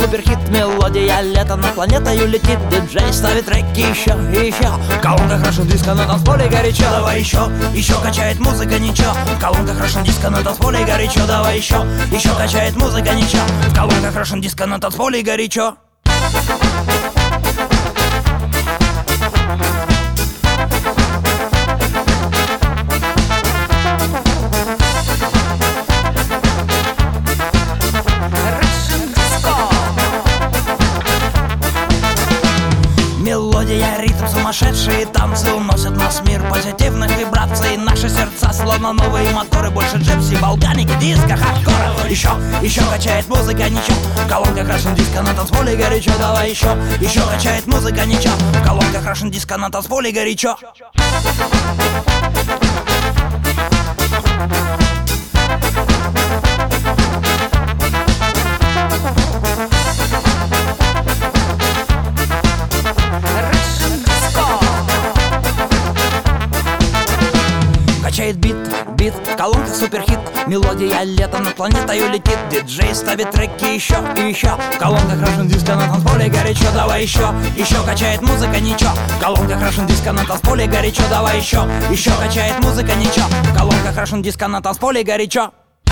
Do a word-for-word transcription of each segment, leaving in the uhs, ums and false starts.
суперхит, мелодия лета, над планетою летит. Диджей ставит треки еще и еще. В колонках Russian диско, на танцполе горячо. Давай еще, еще качает музыка, ничего. В колонках Russian диско, на танцполе горячо. Давай еще, еще качает музыка, ничего. В колонках Russian диско, на танцполе горячо. Мелодия, ритм, сумасшедшие танцы уносят нас в мир позитивных вибраций. Наши сердца словно новые моторы, больше джипси, балканики, диско, хардкора. Еще, еще качает музыка, ничего. В колонках Russian диско, на танцполе горячо. Давай еще, еще качает музыка, ничего. В колонках Russian диско, на танцполе горячо. Качает бит, бит, в колонках суперхит. Мелодия лета, над планетою летит. Диджей ставит треки еще и еще. В колонках Russian диско, на танцполе горячо. Давай еще, еще качает музыка, ничего. В колонках Russian диско, на танцполе горячо. Давай еще, еще качает музыка, ничего. В колонках Russian диско, на танцполе горячо.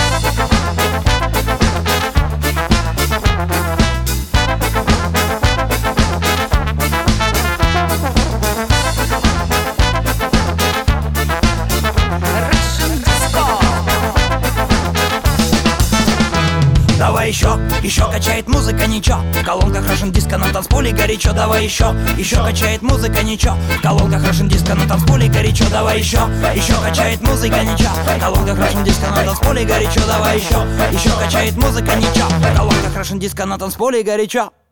Давай еще, еще качает музыка, ничего. В колонках Russian диско, на танцполе горячо. Давай еще, еще качает музыка, ничего. В колонках Russian диско, на танцполе горячо. Давай еще, еще качает музыка, ничего. В колонках Russian диско, на танцполе горячо. Давай еще, еще качает музыка, ничего. В колонках Russian диско, на танцполе горячо.